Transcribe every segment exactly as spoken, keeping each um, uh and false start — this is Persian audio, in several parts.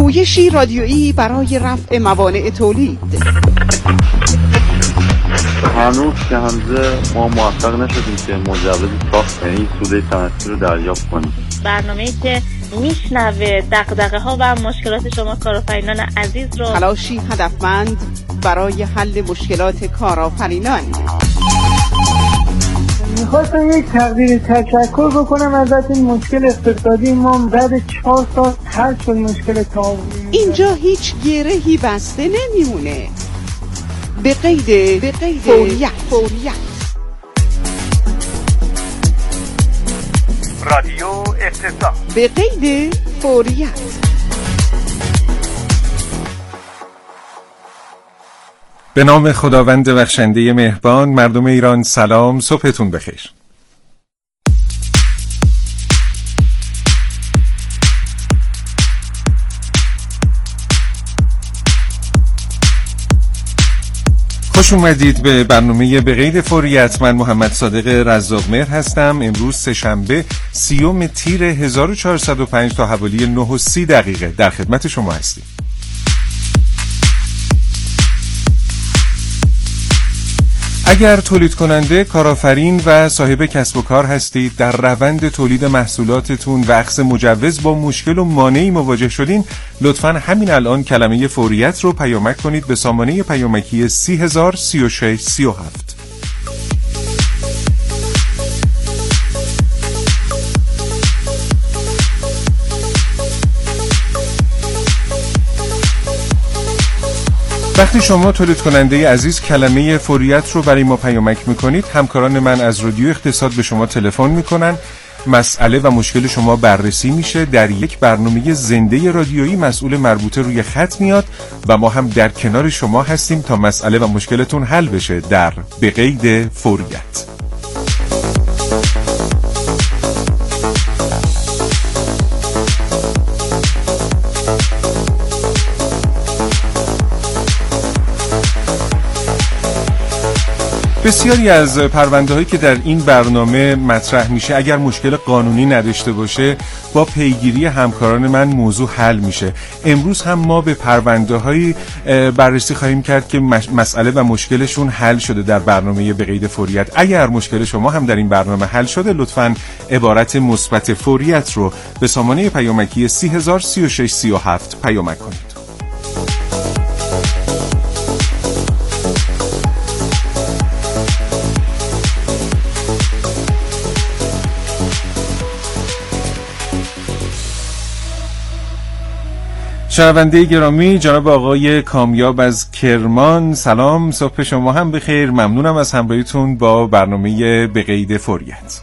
گویشی رادیویی برای رفع موانع تولید. هنوز که هنوزه ما موفق نشدیم که مجوز ساخت یعنی سوده صنعتی رو دریافت کنیم. برنامه‌ای که میشنوه دغدغه ها و مشکلات شما کارآفرینان عزیز رو. تلاشی هدفمند برای حل مشکلات کارآفرینان. میخواستم یک تقدیر تشکر بکنم ازت. این مشکل اقتصادی ما بعد چهار سال حل شد. مشکل تعاونی اینجا هیچ گرهی بسته نمیمونه. به قید به قید فوریت فوریت رادیو اقتصاد به قید فوریت. به نام خداوند بخشنده مهربان. مردم ایران سلام، صبحتون بخیر. خوش اومدید به برنامه به قید فوریت. من محمد صادق رزاق‌مهر هستم. امروز سه‌شنبه سیوم تیر هزار و چهارصد و پنج تا حوالی نه و سی دقیقه در خدمت شما هستیم. اگر تولید کننده، کارآفرین و صاحب کسب و کار هستید، در روند تولید محصولاتتون و اخذ مجوز با مشکل و مانعی مواجه شدین، لطفاً همین الان کلمه فوریت رو پیامک کنید به سامانه پیامکی سی هزار سی و شش سی و هفت. وقتی شما تولید کننده عزیز کلمه فوریت رو برای ما پیامک میکنید، همکاران من از رادیو اقتصاد به شما تلفن میکنن، مسئله و مشکل شما بررسی میشه، در یک برنامه زنده رادیویی مسئول مربوطه روی خط میاد و ما هم در کنار شما هستیم تا مسئله و مشکلتون حل بشه در به قید فوریت. بسیاری از پرونده هایی که در این برنامه مطرح میشه اگر مشکل قانونی نداشته باشه با پیگیری همکاران من موضوع حل میشه. امروز هم ما به پرونده هایی بررسی خواهیم کرد که مسئله و مشکلشون حل شده در برنامه به قید فوریت. اگر مشکل شما هم در این برنامه حل شده، لطفاً عبارت مثبت فوریت رو به سامانه پیامکی سی هزار سی و شش سی و هفت پیامک کنید. شنونده گرامی، جناب آقای کامیاب از کرمان، سلام، صبح شما هم بخیر. ممنونم از همراهیتون با برنامه به قید فوریت.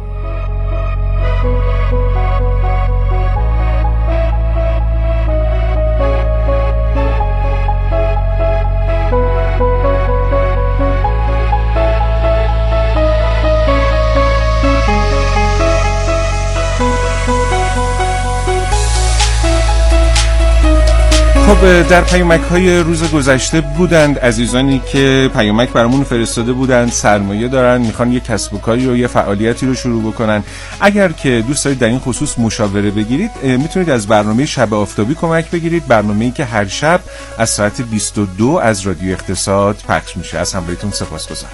خب، در پیامک های روز گذشته بودند عزیزانی که پیامک برامون فرستاده بودند، سرمایه دارن، میخوان یک کسب و کاری رو، یه فعالیتی رو شروع بکنن. اگر که دوست دارید در این خصوص مشاوره بگیرید، میتونید از برنامه شب آفتابی کمک بگیرید، برنامه‌ای که هر شب از ساعت بیست و دو از رادیو اقتصاد پخش میشه. از همراهیتون سپاسگزارم.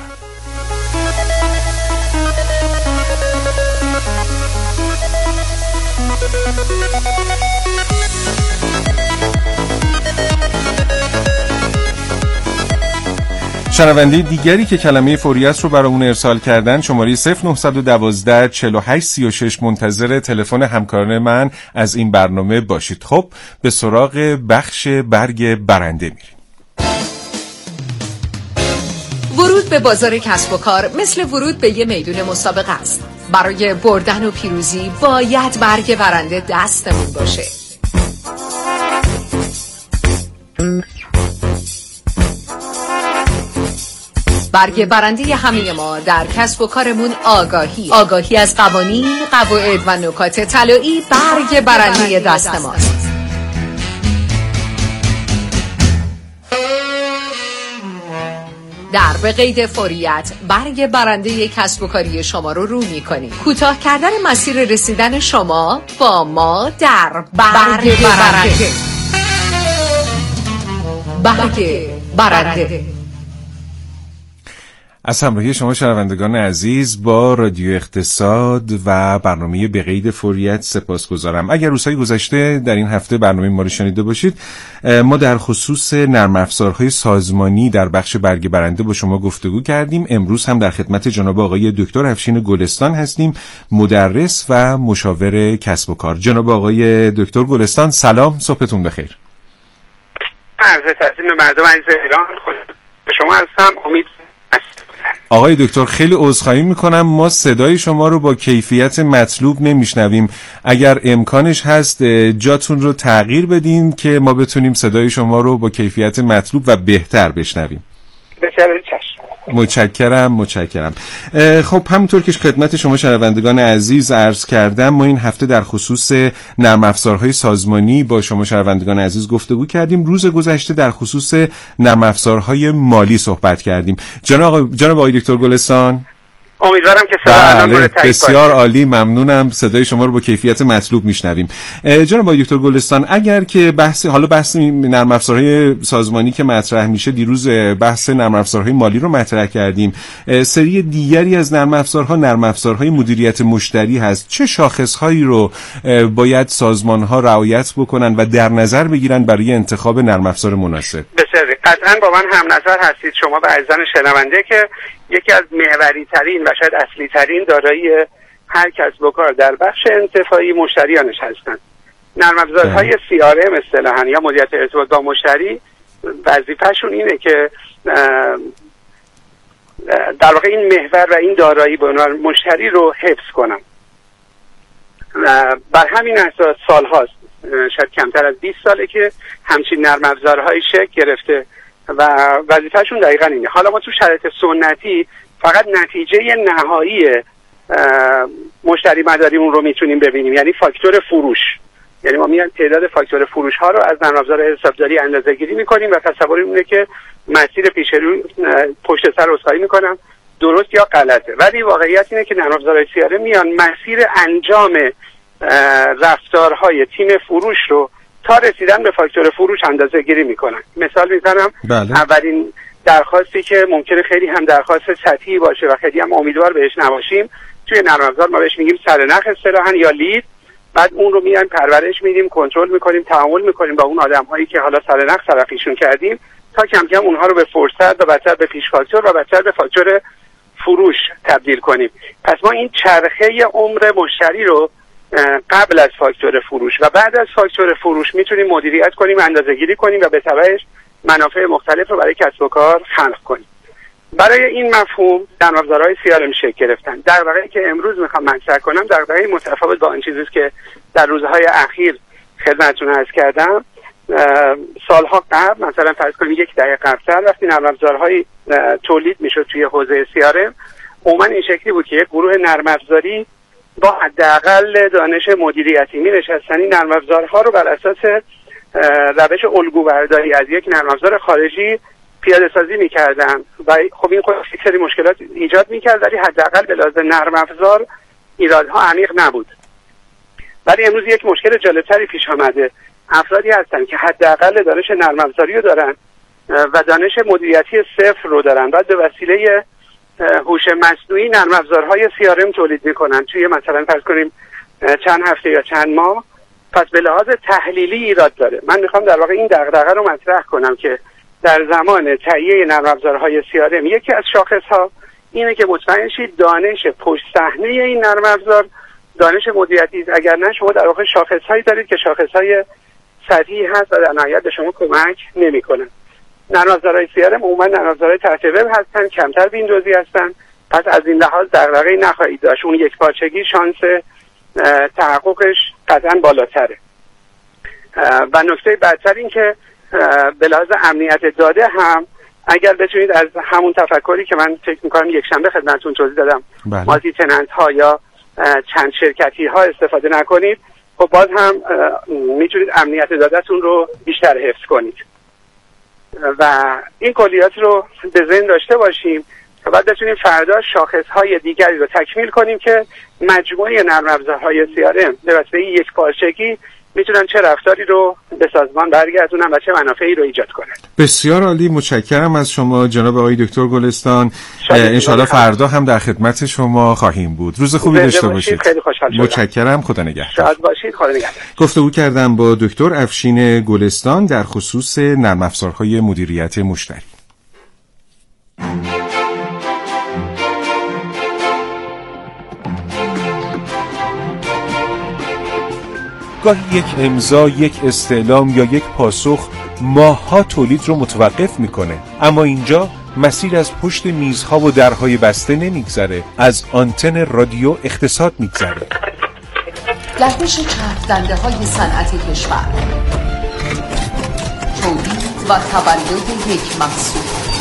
شنونده دیگری که کلمه فوریت رو برامون ارسال کردن، شماره صفر نه یک دو چهار هشت سی و شش، منتظر تلفن همکاران من از این برنامه باشید. خب، به سراغ بخش برگ برنده میریم. ورود به بازار کسب و کار مثل ورود به یه میدون مسابقه است. برای بردن و پیروزی باید برگ برنده دستمون باشه. برگ برنده همه ما در کسب و کارمون آگاهی آگاهی از قوانین، قواعد و نکات طلایی برگ برنده دست ماست. در به قید فوریت برگ برنده کسب و کاری شما رو رو می‌کنیم. کوتاه کردن مسیر رسیدن شما با ما در برگ برنده. برگ برنده. از همراهی شما شنوندگان عزیز با رادیو اقتصاد و برنامه به قید فوریت سپاسگزارم. اگر روزهای گذشته در این هفته برنامه ما رو شنیده باشید، ما در خصوص نرم افزارهای سازمانی در بخش برگ برنده با شما گفتگو کردیم. امروز هم در خدمت جناب آقای دکتر افشین گلستان هستیم، مدرس و مشاور کسب و کار. جناب آقای دکتر گلستان سلام، صبحتون بخیر. عرض تسلیم مردم عزیز ایران، خود به شما هستم. امید آقای دکتر خیلی عذرخواهی میکنم، ما صدای شما رو با کیفیت مطلوب نمیشنویم. اگر امکانش هست جاتون رو تغییر بدین که ما بتونیم صدای شما رو با کیفیت مطلوب و بهتر بشنویم. بسیار چشم. متشکرم متشکرم. خب همونطور که خدمت شما شنوندگان عزیز عرض کردم، ما این هفته در خصوص نرم افزارهای سازمانی با شما شنوندگان عزیز گفتگو کردیم. روز گذشته در خصوص نرم افزارهای مالی صحبت کردیم. جناب آقای جناب آقای دکتر گلستان، امیدوارم که صدا بله بسیار عالی، ممنونم، صدای شما رو با کیفیت مطلوب میشنویم. جناب آقای دکتر گلستان، اگر که بحث حالا بحث نرم افزارهای سازمانی که مطرح میشه، دیروز بحث نرم افزارهای مالی رو مطرح کردیم، سری دیگری از نرم افزارها نرم افزارهای مدیریت مشتری هست. چه شاخصهایی رو باید سازمان‌ها رعایت بکنن و در نظر بگیرن برای انتخاب نرم افزار مناسب؟ بسیار قطعاً با من هم نظر هستید شما و عزیزان شنونده که یکی از محوری ترین و شاید اصلی ترین دارایی هر کسب و کار در بخش انتفاعی مشتریانش هستند. نرم افزارهای سی آر ام اصطلاحاً یا مدیریت ارتباط با مشتری وظیفه‌شون اینه که در واقع این محور و این دارایی به عنوان مشتری رو حفظ کنن. بر همین اساس سال‌هاست، شاید کمتر از بیست ساله که همچین نرم افزارهای شکل گرفته و وظیفه‌شون دقیقاً اینه. حالا ما تو شرایط سنتی فقط نتیجه نهایی مشتری مداریمون رو میتونیم ببینیم، یعنی فاکتور فروش. یعنی ما میان تعداد فاکتور فروش ها رو از نرم افزار حسابداری اندازه‌گیری میکنیم و تصور اینه که مسیر پیش رو پشت سر عذرخواهی میکنم درست یا غلطه، ولی واقعیت اینه که نرم افزارهای سی آر ام میان مسیر انجام رفتارهای تیم فروش رو تا رسیدن به فاکتور فروش اندازه گیری میکنن. مثال میزنم، بله. اولین درخواستی که ممکنه خیلی هم درخواست سطحی باشه و خیلی هم امیدوار بهش نباشیم، توی نرم افزار ما بهش میگیم سرنخ اصطلاحاً یا لید. بعد اون رو میایم پرورش میدیم، کنترل میکنیم، تعامل میکنیم با اون آدم‌هایی که حالا سرنخ سرقیشون کردیم تا کم کم اونها رو به فرصت و بعدتر به پیش فاکتور و بعدتر به فاکتور فروش تبدیل کنیم. پس ما این چرخه عمر مشتری رو قبل از فاکتور فروش و بعد از فاکتور فروش میتونیم مدیریت کنیم، اندازه‌گیری کنیم و به تبعش منافع مختلف رو برای کسب و کار خلق کنیم. برای این مفهوم نرم افزارهای سی آر ام شکل گرفتن. در واقعی که امروز میخوام مطرح کنم در واقعی متفاوت با آن چیزی که در روزهای اخیر خدمتتون عرض کردم. سالها قبل، مثلا فرض کنیم یک دهه قبل‌تر، وقتی نرم افزارهای تولید میشد توی حوزه سی آر ام، عموما این شکلی بود که یک گروه نرم افزاری با حداقل دانش مدیریتی می‌نشستن این نرم افزارها رو بر اساس روش الگوبرداری از یک نرم افزار خارجی پیاده سازی می‌کردن و خب این خود یک سری مشکلات ایجاد می‌کرد، ولی حداقل به لحاظ نرم افزار ایرادها عمیق نبود. ولی امروز یک مشکل جالب‌تری پیش آمده. افرادی هستن که حداقل دانش نرم افزاری رو دارن و دانش مدیریتی صفر رو دارن، بعد به وسیله هوش مصنوعی نرم افزارهای سی آر ام تولید میکنن توی مثلا فرض کنیم چند هفته یا چند ماه. پس به لحاظ تحلیلی ایراد داره. من میخوام در واقع این دغدغه رو مطرح کنم که در زمان تهیه نرم افزارهای سی آر ام یکی از شاخص‌ها اینه که مطمئن شید دانش پشت صحنه این نرم افزار دانش مدیریتی است. اگر نه شما در واقع شاخص‌هایی دارید که شاخص‌های سطحی هست و در نهایت به شما کمک نمی‌کنن. نرم افزارهای سی آر ام عموما نرم افزارهای تحت وب هستن، کمتر ویندوزی هستن. پس از این لحاظ دغدغه‌ای نخواهید داشت. اون یک پارچگی شانس تحققش قطعاً بالاتره. و نکته بعدتر این که به لحاظ امنیت داده هم اگر بتونید از همون تفکری که من فکر می‌کنم یک شنبه خدمتتون توضیح دادم، بله. مالتی تننت ها یا چند شرکتی ها استفاده نکنید، خب باز هم میتونید امنیت داده‌تون رو بیشتر حفظ کنید. و این کلیات رو به ذهن داشته باشیم و بعد بتونیم فردا شاخصهای دیگری رو تکمیل کنیم که مجموعه نرم افزارهای سی آر ام به واسطه یک پارچگی میتونن چه رفتاری رو به سازمان برگردونن و چه منافعی رو ایجاد کنن. بسیار عالی، متشکرم از شما جناب آقای دکتر گلستان. انشالله فردا هم در خدمت شما خواهیم بود. روز خوبی داشته باشید. خیلی خوشحال شدم. متشکرم، خدا نگهدار. شاد باشید، خدا نگهدار. گفتگو کردم با دکتر افشین گلستان در خصوص نرم افزارهای مدیریت مشتری. گاهی یک امضا، یک استعلام یا یک پاسخ ماه‌ها تولید رو متوقف میکنه، اما اینجا مسیر از پشت میزها و درهای بسته نمیگذره، از آنتن رادیو اقتصاد میگذره. گردش چرخ دنده های صنعت کشور، تولید و تولد یک محصول.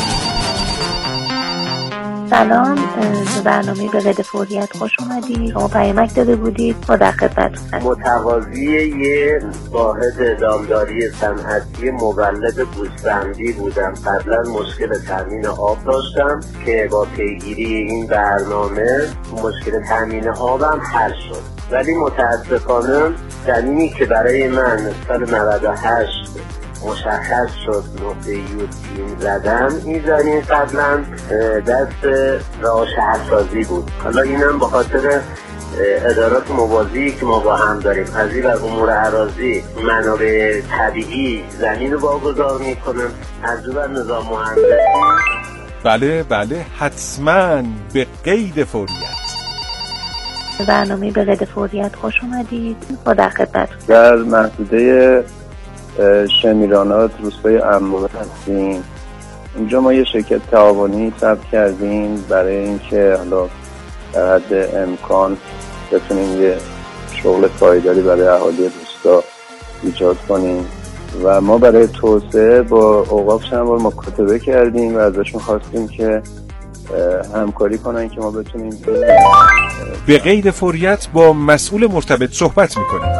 سلام، به برنامه به قید فوریت خوش اومدید. شما پیامک داده بودید، ما در خدمتتون. متقاضی یه واحد دامداری صنعتی مولد گوسفندی بودم. قبلا مشکل تامین آب داشتم که با پیگیری این برنامه مشکل تامین آبم حل شد، ولی متاسفانه زمینی که برای من سال نود و هشت مشخص شد نقطه یوتیم زدم، این زمین قبلا دست راه شهرسازی بود. حالا اینم به خاطر ادارات موازی که ما با هم داریم، از این بر امور اراضی منابع طبیعی زمین رو واگذار میکنم، از اون بر نظام مهندسی. بله بله حتما به قید فوریت. برنامه به قید فوریت خوش اومدید، ما در خدمتتون. در محدوده شمیرانات روستای عمومه هستیم. اینجا ما یه شرکت تعاونی ثبت کردیم برای اینکه حالا در حد امکان بتونیم یه شغل پایداری برای اهالی روستا ایجاد کنیم و ما برای توسعه با اوقاف چند بار مکاتبه کردیم و ازشون خواستیم که همکاری کنن که ما بتونیم به قید فوریت با مسئول مرتبط صحبت میکنیم.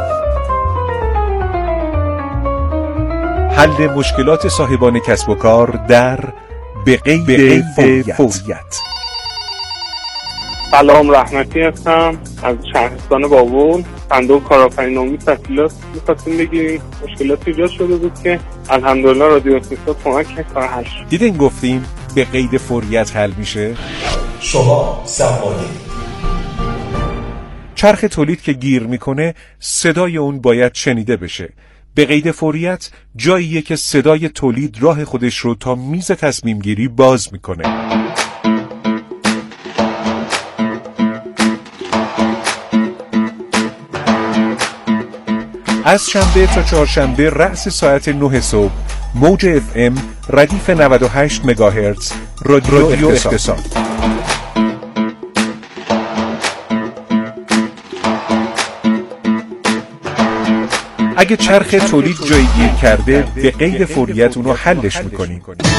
حل مشکلات صاحبان کسب و کار در به قید, به قید فوریت. فوریت. سلام، رحمتی هستم از شهرستان بابل. صندوق کارآفرینی نامی تسهیلات می‌خواستیم بگیریم. مشکلاتی ایجاد شده بود که الحمدلله رادیو اقتصاد کمک کرد تا حل شد. دیدین گفتیم به قید فوریت حل میشه. شما سرمایه چرخ تولید که گیر میکنه صدای اون باید شنیده بشه. به قید فوریت جاییه که صدای تولید راه خودش رو تا میز تصمیم گیری باز میکنه. از شنبه تا چهارشنبه رأس ساعت نه صبح موج اف ام ردیف نود و هشت مگاهرتز رادیو, رادیو اقتصاد. اگه چرخ تولید جایی گیر کرده به قید فوریت اونو حلش میکنیم.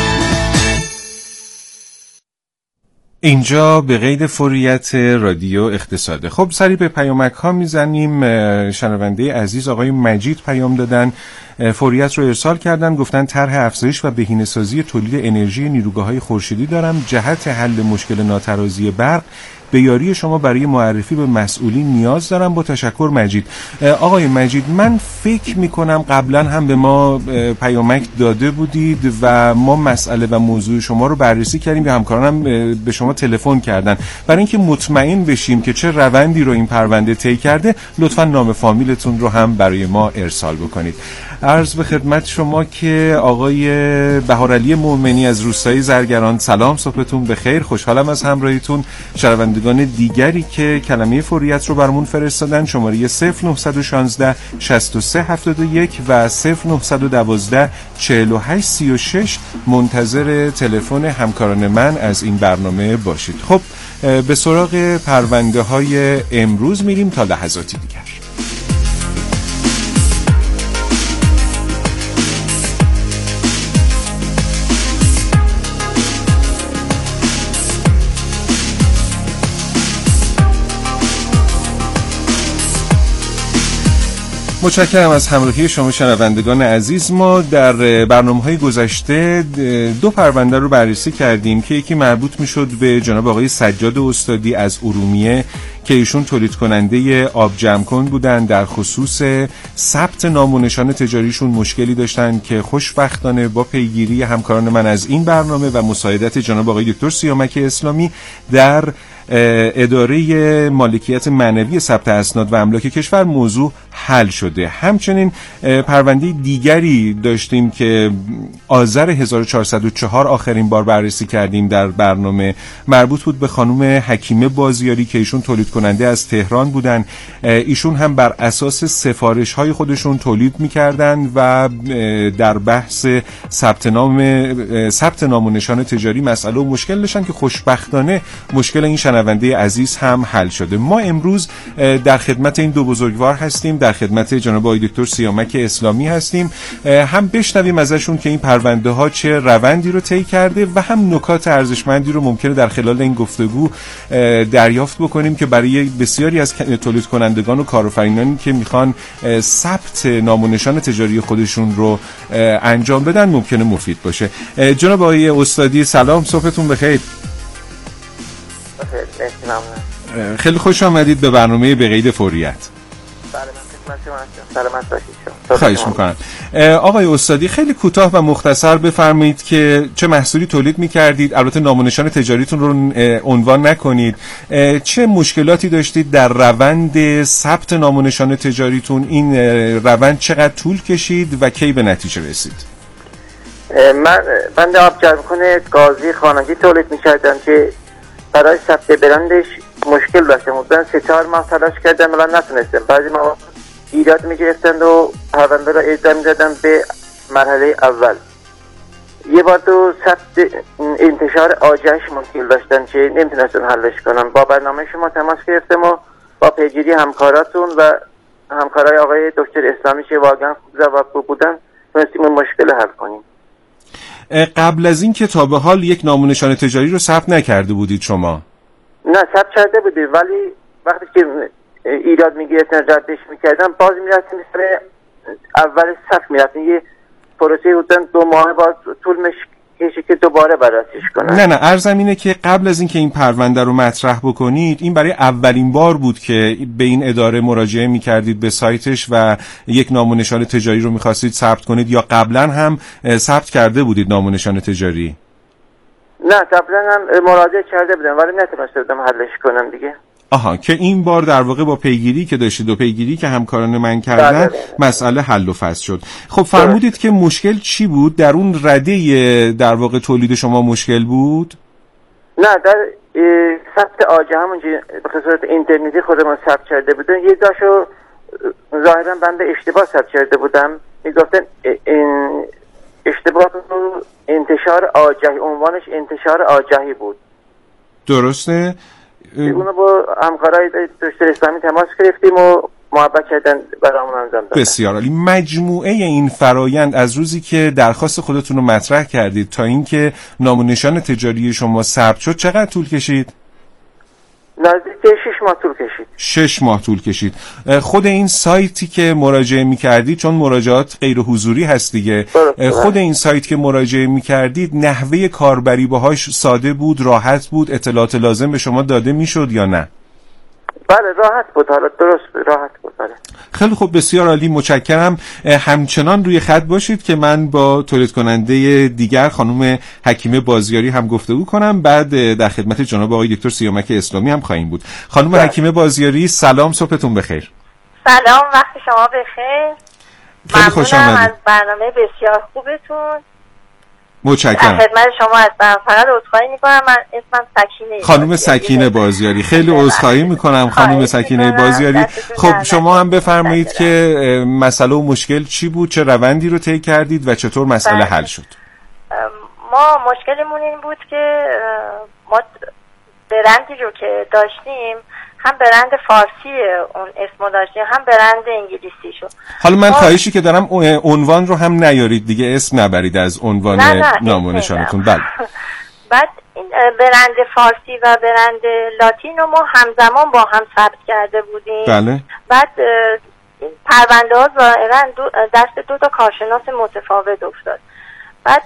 اینجا به قید فوریت رادیو اقتصاده. خب سری به پیامک ها میزنیم. شنونده عزیز آقای مجید پیام دادن، فوریت رو ارسال کردن، گفتن طرح افزایش و بهینه‌سازی تولید انرژی نیروگاه‌های خورشیدی دارم. جهت حل مشکل ناترازی برق به یاری شما برای معرفی به مسئولین نیاز دارم. با تشکر مجید. آقای مجید، من فکر میکنم قبلا هم به ما پیامک داده بودید و ما مسئله و موضوع شما رو بررسی کردیم و همکارانم به شما تلفن کردن. برای اینکه مطمئن بشیم که چه روندی رو این پرونده طی کرده، لطفا نام فامیلتون رو هم برای ما ارسال بکنید. عرض به خدمت شما که آقای بهارعلی مومنی از روستای زرگران، سلام، صبحتون بخیر. خوشحالم از همراهیتون. شنوندگان دیگری که کلمه فوریت رو برامون فرستادن، شماره صفر نه یک شش شصت و سه هفتاد و یک و صفر نه یک دو چهل و هشت سی و شش، منتظر تلفن همکاران من از این برنامه باشید. خب به سراغ پرونده های امروز میریم تا لحظاتی دیگر. متشکرم از همراهی شما شنوندگان عزیز. ما در برنامه‌های گذشته دو پرونده رو بررسی کردیم که یکی مربوط میشد به جناب آقای سجاد استادی از ارومیه که ایشون تولید کننده آب جمع کن بودن، در خصوص ثبت نام و نشان تجاریشون مشکلی داشتن که خوشبختانه با پیگیری همکاران من از این برنامه و مساعدت جناب آقای دکتر سیامک اسلامی در اداره مالکیت معنوی ثبت اسناد و املاک کشور موضوع حل شده. همچنین پرونده دیگری داشتیم که آذر هزار و چهارصد و چهار آخرین بار بررسی کردیم در برنامه، مربوط بود به خانم حکیمه بازیاری که ایشون تولید کننده از تهران بودن. ایشون هم بر اساس سفارش های خودشون تولید میکردن و در بحث ثبت نام ثبت نام و نشان تجاری مسئله و مشکل داشتن که خوشبختانه مشکل این شنونده عزیز هم حل شده. ما امروز در خدمت این دو بزرگوار هستیم، در خدمت جناب آقای دکتر سیامک اسلامی هستیم، هم بشنویم ازشون که این پرونده ها چه روندی رو طی کرده و هم نکات ارزشمندی رو ممکنه در خلال این گفتگو دریافت بکنیم که برای بسیاری از تولید کنندگان و کارآفرینانی که میخوان ثبت نام و نشان تجاری خودشون رو انجام بدن ممکنه مفید باشه. جناب آقای استادی سلام، صبحتون بخیر. خیلی خوش آمدید به برنامه به قید فوریت. سلامت باشید. خواهش میکنم. آقای استادی خیلی کوتاه و مختصر بفرمایید که چه محصولی تولید میکردید، البته نام و نشان تجاریتون رو عنوان نکنید، چه مشکلاتی داشتید در روند ثبت نام و نشان تجاریتون، این روند چقدر طول کشید و کی به نتیجه رسید؟ من بنده آب جمع کنه گازی خانگی تولید میکردم که برای ثبت برندش مشکل داشتم. من سه چهار ماه تلاش کردم ولی نتونستم. بعضی ما ایراد میگرفتند و پرونده را ادامه میدادن به مرحله اول. یه بار تو ثبت انتشار آجرش مشکل داشتن که نمیتونستم حلش کنم. با برنامه شما تماس گرفتم و با پیگیری همکاراتون و همکارای آقای دکتر اسلامی که واقعا جواب بودن تونستیم اون مشکل حل کنیم. قبل از این که تا به حال یک نام و نشان تجاری رو ثبت نکرده بودید شما؟ نه ثبت کرده بودیم ولی وقتی که ایراد میگرفتن ردش میکردن باز میرفتیم مثل اول ثبت میرفتیم. یه پروسه بودن دو ماه باز طول میشه که دوباره بررسیش کنن. نه نه عرضم اینه که قبل از این که این پرونده رو مطرح بکنید این برای اولین بار بود که به این اداره مراجعه میکردید به سایتش و یک نام و نشان تجاری رو میخواستید ثبت کنید، یا قبلا هم ثبت کرده بودید نام و نشان تجاری؟ نه قبلا هم مراجعه کرده بودم ولی نتونستم حلش کنم دیگه. آها، که این بار در واقع با پیگیری که داشتید و پیگیری که همکاران من کردن مسئله حل و فصل شد. خب فرمودید که مشکل چی بود؟ در اون رده در واقع تولید شما مشکل بود؟ نه در ثبت آجه همون به صورت اینترنتی خودمون ثبت کرده بودن. یه داشو ظاهرا بنده اشتباه ثبت کرده بودم. میگفتن این اشتباه رو انتشار آجهی، عنوانش انتشار آجهی بود. درسته؟ اونو با همکارای دکتر اسلامی تماس گرفتیم و محبت کردن برامون انجام دادن. بسیار عالی. مجموعه این فرایند از روزی که درخواست خودتون رو مطرح کردید تا اینکه نام و نشان تجاری شما ثبت شد چقدر طول کشید؟ نزدیک شش ماه طول کشید. شش ماه طول کشید. خود این سایتی که مراجعه می‌کردید، چون مراجعات غیر حضوری هست دیگه، خود این سایت که مراجعه می‌کردید نحوه کاربری باهاش ساده بود، راحت بود، اطلاعات لازم به شما داده میشد یا نه؟ بله راحت بود، حالا درست راحت بود. بله خیلی خوب، بسیار عالی، متشکرم. همچنان روی خط باشید که من با تولید کننده دیگر خانم حکیمه بازیاری هم گفتگو کنم، بعد در خدمت جناب آقای دکتر سیامک اسلامی هم خواهیم بود. خانم بله. حکیمه بازیاری سلام، صبحتون بخیر. سلام، وقت شما بخیر. خیلی خوش آمدید. از برنامه بسیار خوبتون. متشکرم. خدمت شما هستم. فقط عذرخواهی میکنم، من اسمم سکینه. خانم سکینه بازیاری، خیلی عذرخواهی میکنم خانم سکینه بازیاری. خب شما هم بفرمایید که مسئله و مشکل چی بود، چه روندی رو طی کردید و چطور مسئله حل شد؟ ما مشکلمون این بود که ما برندی رو که داشتیم هم برند فارسی اون اسمو داشتیم هم برند انگلیسی شو. حالا من خواهشی که دارم عنوان رو هم نیارید دیگه، اسم نبرید از عنوان نام و نشانتون. بله. بعد این برند فارسی و برند لاتین رو ما همزمان با هم ثبت کرده بودیم. بله. بعد این پرونده ها ظاهرا دست دو تا کارشناس متفاوت افتاد. بعد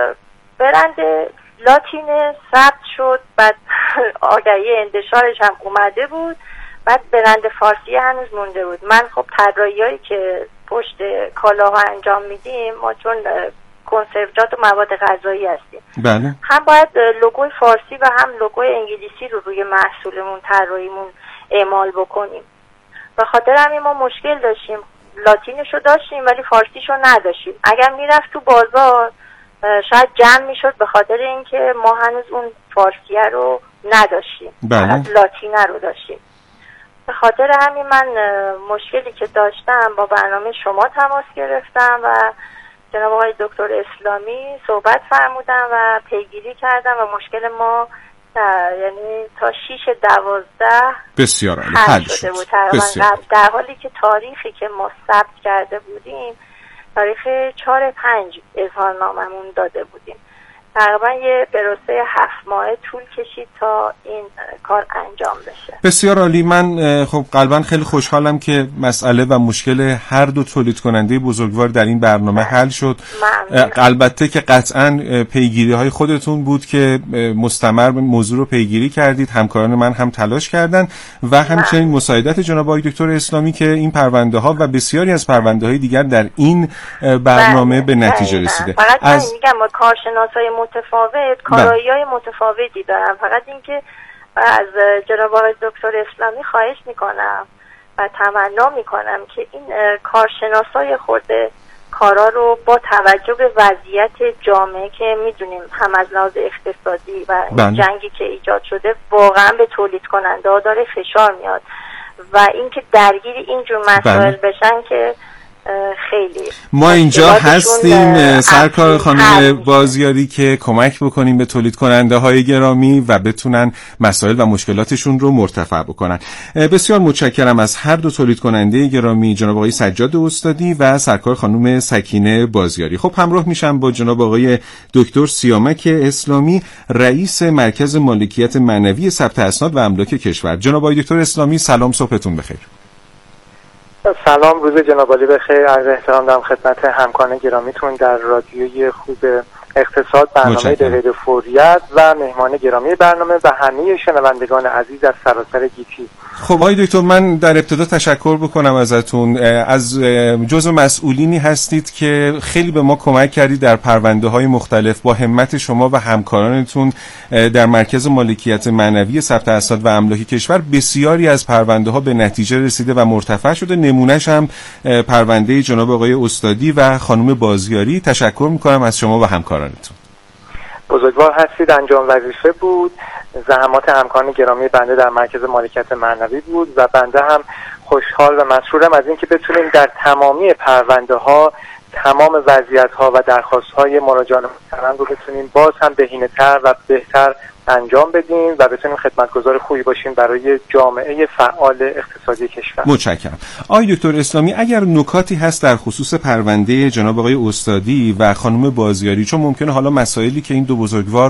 برند لاتین ثبت شد، بعد آگهی انتشارش هم اومده بود، بعد برند فارسی هنوز مونده بود. من خب طراحیایی که پشت کالاها انجام میدیم، ما چون کنسروجات و مواد غذایی هستیم، بله. هم باید لوگوی فارسی و هم لوگوی انگلیسی رو روی محصولمون طراحیمون اعمال بکنیم. به خاطر همین ما مشکل داشتیم، لاتینشو داشتیم ولی فارسیشو نداشتیم. اگر میرفت تو بازار شاید جمع میشد، به خاطر اینکه ما هنوز اون فارسیه رو نداشتیم، فقط لاتینه رو داشتیم. به خاطر همین من مشکلی که داشتم با برنامه شما تماس گرفتم و جناب آقای دکتر اسلامی صحبت فرمودن و پیگیری کردم و مشکل ما یعنی تا شیش دوازده بسیار عالی حل شده بود. در حالی که تاریخی که ما ثبت کرده بودیم تاریخ چهار پنج اظهارناممون داده بودیم. تقریبا یه پروسه هفت ماهه طول کشید تا این کار انجام بشه. بسیار عالی. من خب قلبا خیلی خوشحالم که مسئله و مشکل هر دو تولید کننده بزرگوار در این برنامه حل شد. البته که قطعا پیگیری های خودتون بود که مستمر موضوع رو پیگیری کردید، همکاران من هم تلاش کردن و همچنین مساعدت جناب آقای دکتر اسلامی که این پرونده ها و بسیاری از پرونده های دیگر در این برنامه به نتیجه رسیده. فقط از... من میگم کارشناسای متفاوت کارایی متفاوتی دارم. فقط اینکه از جناب آقای دکتر اسلامی خواهش میکنم و تمنا میکنم که این کارشناسای خود کارا رو با توجه به وضعیت جامعه که میدونیم هم از لحاظ اقتصادی و جنگی که ایجاد شده واقعا به تولید کننده ها داره فشار میاد و اینکه درگیر اینجور مسائل بشن که خیلی ما اینجا هستیم سرکار خانم بازیاری که کمک بکنیم به تولید کننده های گرامی و بتونن مسائل و مشکلاتشون رو مرتفع بکنن. بسیار متشکرم از هر دو تولید کننده گرامی، جناب آقای سجاد استادی و سرکار خانم سکینه بازیاری. خب همراه میشم با جناب آقای دکتر سیامک اسلامی، رئیس مرکز مالکیت معنوی ثبت اسناد و املاک کشور. جناب آقای دکتر اسلامی سلام، صبحتون بخیر. سلام، روز جناب عالی بخیر. عرض احترام دارم خدمت همکاران گرامیتون در رادیوی خوب اقتصاد، برنامه دقیقه فوریت و مهمان گرامی برنامه و همه شنوندگان عزیز از سراسر گیتی. خب آقای دکتر، من در ابتدا تشکر بکنم ازتون. از جزو مسئولینی هستید که خیلی به ما کمک کردید در پرونده های مختلف. با همت شما و همکارانتون در مرکز مالکیت معنوی ثبت اسناد و املاک کشور بسیاری از پرونده ها به نتیجه رسیده و مرتفع شده. نمونهش هم پرونده جناب آقای استادی و خانم بازیاری. تشکر میکنم از شما و همکارانتون. بزرگوار هستید، انجام وظیفه بود. زحمات همکاران گرامی بنده در مرکز مالکیت معنوی بود و بنده هم خوشحال و مسرورم از اینکه بتونیم در تمامی پرونده ها تمام وضعیت ها و درخواست های مراجعان محترم رو بتونیم باز هم بهینه‌تر و بهتر انجام بدیم و بتونیم خدمتگزار خوبی باشیم برای جامعه فعال اقتصادی کشور. متشکرم. آقای دکتر اسلامی، اگر نکاتی هست در خصوص پرونده جناب آقای استادی و خانم بازیاری، چون ممکنه حالا مسائلی که این دو بزرگوار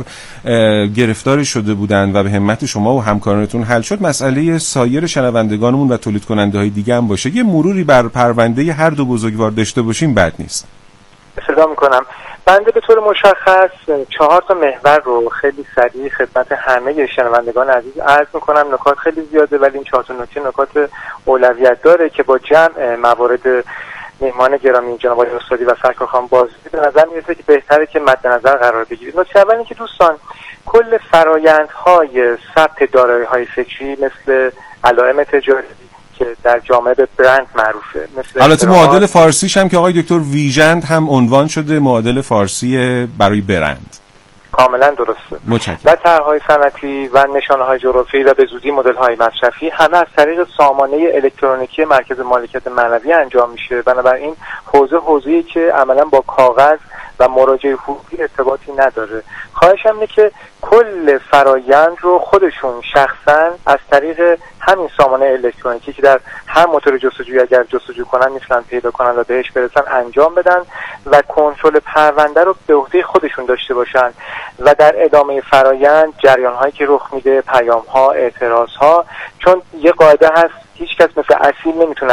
گرفتار شده بودند و به همت شما و همکارانتون حل شد، مسئله سایر شنوندگانمون و تولید کننده های دیگه هم باشه، یه مروری بر پرونده هر دو بزرگوار داشته باشیم بد نیست. صدا میکنم. بنده به طور مشخص چهار تا محور رو خیلی سریع خدمت همه شنوندگان عزیز عرض میکنم. نکات خیلی زیاده ولی این چهار تا نکته نکات اولویت داره که با جمع موارد مهمان گرامی جناب آقای استادی و سرکار خانم بازیاری به نظر میرسه که بهتره که مد نظر قرار بگیرید. نکته اول اینکه دوستان کل فرآیندهای ثبت دارایی‌های فکری مثل علائم تجاری که در جامعه به برند معروفه، مثل البته معادل فارسیش هم که آقای دکتر ویژند هم عنوان شده معادل فارسی برای برند. کاملا درسته. متشکرم. و طرح‌های صنعتی و نشانه‌های جغرافیایی و به زودی مدل‌های مصرفی همه از طریق سامانه الکترونیکی مرکز مالکیت معنوی انجام میشه. بنابراین حوزه حوزه‌ای که عملاً با کاغذ و مراجعه حقوقی ارتباطی نداره. خواهشم اینه که کل فرایند رو خودشون شخصاً از طریق همین سامانه الکترونیکی که در هر موتور جستجویی اگر جستجو کنن میتونن پیدا کنن و بهش برسن انجام بدن و کنترل پرونده رو به عهده خودشون داشته باشن و در ادامه فرایند جریان‌هایی که رخ میده، پیام‌ها، اعتراض‌ها، چون یه قاعده هست هیچ کس مثل اصیل نمیتونه از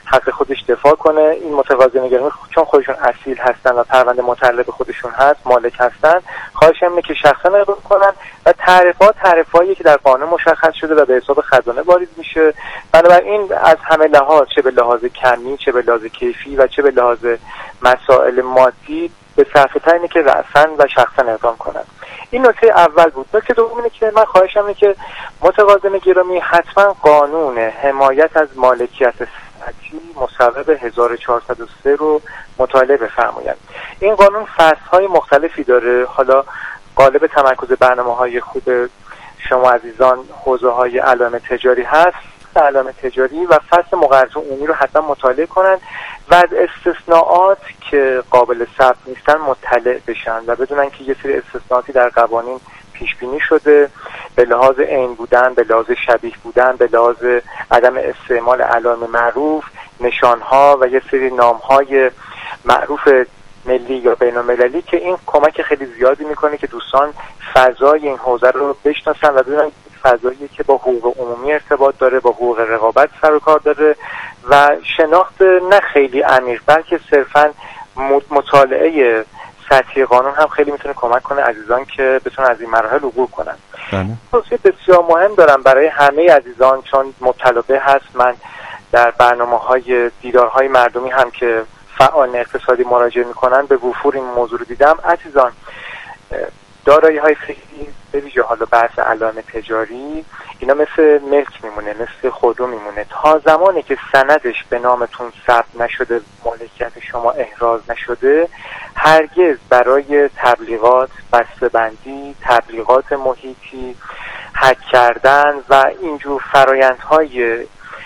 حق خودش دفاع کنه. این متقاضیان گرامی چون خودشون اصیل هستن و پرونده متعلق خودشون هست، مالک هستن، خواهشم اینه که شخصا اقدام کنن و تعرفات تعرفایی که در قانون مشخص شده و به حساب خزانه وارد میشه. بنابراین از همه لحاظ، چه به لحاظ کمی، چه به لحاظ کیفی و چه به لحاظ مسائل مادی، به صرفه‌تر اینه که رأساً و شخصا اقدام کنن. این نکته اول بود. نکته دوم اینه که من خواهشم اینه که متقاضیان گرامی حتما قانون حمایت از مالکیت صنعتی مصوب هزار و چهارصد و سه رو مطالعه بفرمایند. این قانون فصل‌های مختلفی داره. حالا قالب تمرکز برنامه‌های خوب شما عزیزان حوزه‌های علائم تجاری هست، علائم تجاری و فصل مقررات عمومی رو حتما مطالعه کنن و از استثناءات که قابل ثبت نیستن مطلع بشن و بدونن که یه سری استثناءاتی در قوانین پیش بینی شده به لحاظ عین بودن، به لحاظ شبیه بودن، به لحاظ عدم استعمال علائم معروف، نشانها و یه سری نامهای معروف ملی یا بین‌المللی که این کمک خیلی زیادی میکنه که دوستان فضای این حوزه رو بشناسن و بدونن فضایی که با حقوق عمومی ارتباط داره، با حقوق رقابت سر و کار داره و شناخت نه خیلی عمیق بلکه صرفاً مطالعه سطحی قانون هم خیلی میتونه کمک کنه عزیزان که بتونن از این مراحل عبور کنن. توصیه بسیار مهم دارم برای همه عزیزان، چون مبتلا به هست. من در برنامه‌های دیدارهای مردمی هم که فعال اقتصادی مراجعه میکنن به وفور این موضوع رو دیدم. عزیزان، دارایی‌های فکری به ویژه حالا بحث علائم تجاری اینا مثل ملک میمونه، مثل خودرو میمونه. تا زمانی که سندش به نامتون ثبت نشده، مالکیت شما احراز نشده، هرگز برای تبلیغات، بسته‌بندی، تبلیغات محیطی، هک کردن و اینجور فرایندهای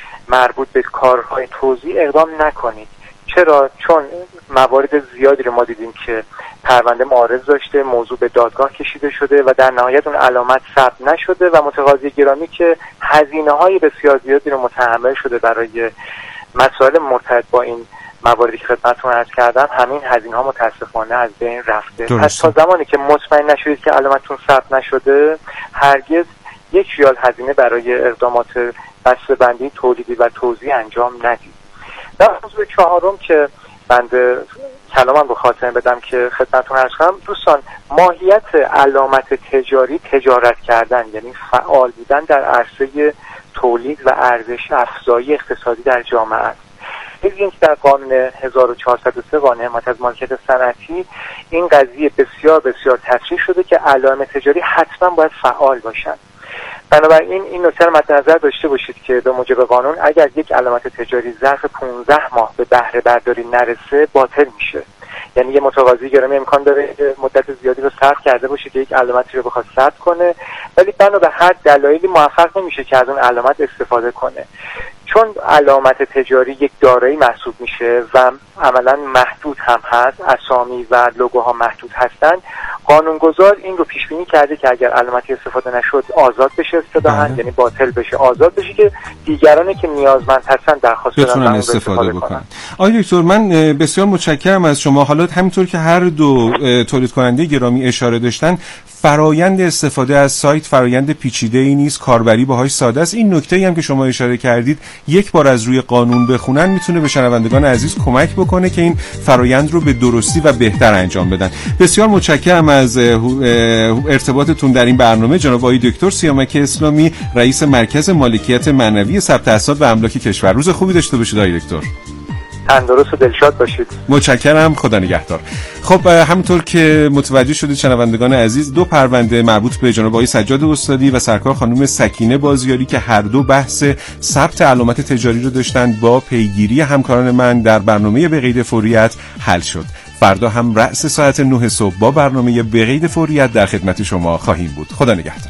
مربوط به کارهای توزیع اقدام نکنید. چرا؟ چون موارد زیادی رو ما دیدیم که پرونده معارض داشته، موضوع به دادگاه کشیده شده و در نهایت اون علامت ثبت نشده و متقاضی گرامی که هزینه‌های بسیار زیادی رو متحمل شده برای مسائل مرتبط با این مواردی که خدمتتون عرض کردم، همین هزینه‌ها متاسفانه از بین رفته. پس تا زمانی که مطمئن نشدید که علامتتون ثبت نشده، هرگز یک ریال هزینه برای اقدامات بسته‌بندی، تولیدی و توزیع انجام ندید. در موضوع چهارم که بنده کلامم رو خاتمه بدم که خدمتتون عرض کنم، دوستان، ماهیت علامت تجاری تجارت کردن، یعنی فعال بودن در عرصه تولید و ارزش افزایی اقتصادی در جامعه است. ببینید که در قانون هزار و چهارصد و سه قانون حمایت از مالکیت صنعتی این قضیه بسیار بسیار تصریح شده که علائم تجاری حتما باید فعال باشند. بنابراین این نکته رو مد نظر داشته باشید که به موجب قانون اگر یک علامت تجاری ظرف پانزده ماه به بهره برداری نرسه باطل میشه. یعنی یه متقاضی گرامی امکان داره مدت زیادی رو صرف کرده باشه که یک علامتی رو بخواد ثبت کنه، ولی بنا به هر دلایلی موفق نمیشه که از اون علامت استفاده کنه. چون علامت تجاری یک دارایی محسوب میشه و عملا محدود هم هست، اسامی و لوگوها محدود هستن، قانونگذار این رو پیش بینی کرده که اگر علامتی استفاده نشد آزاد بشه اصطلاحاً، یعنی باطل بشه، آزاد بشه که دیگرانی که نیازمند هستن درخواست بدن بتونن استفاده بکنن. آقای دکتر، من بسیار متشکرم از شما. حالا همینطور که هر دو تولید کننده گرامی اشاره داشتن، فرایند استفاده از سایت فرایند پیچیده‌ای نیست، کاربری باهاش ساده است. این نکته‌ای هم که شما اشاره کردید یک بار از روی قانون بخونن میتونه به شنوندگان عزیز کمک بکنه که این فرایند رو به درستی و بهتر انجام بدن. بسیار متشکرم از ارتباطتون در این برنامه جناب آقای دکتر سیامک اسلامی، رئیس مرکز مالکیت معنوی ثبت اسناد و املاک کشور. روز خوبی داشته باشید آقای دکتر. تندرست و دلشاد باشید. متشکرم، خدا نگهدار. خب همونطور که متوجه شدید شنوندگان عزیز، دو پرونده مربوط به جناب آقای سجاد استادی و سرکار خانم سکینه بازیاری که هر دو بحث ثبت علامت تجاری رو داشتند با پیگیری همکاران من در برنامه به قید فوریت حل شد. فردا هم رأس ساعت نه صبح با برنامه به قید فوریت در خدمت شما خواهیم بود. خدا نگهدار.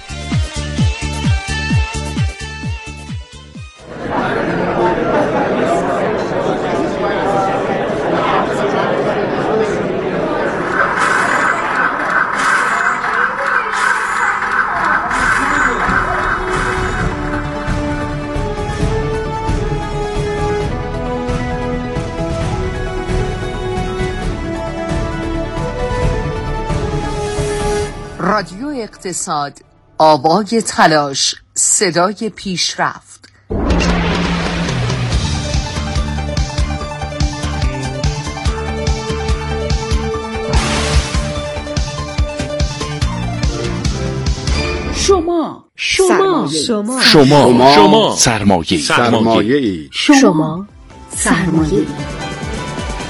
رادیو اقتصاد، آوای تلاش، صدای پیشرفت. شما شما شما سرمایه سرمایه شما سرمایه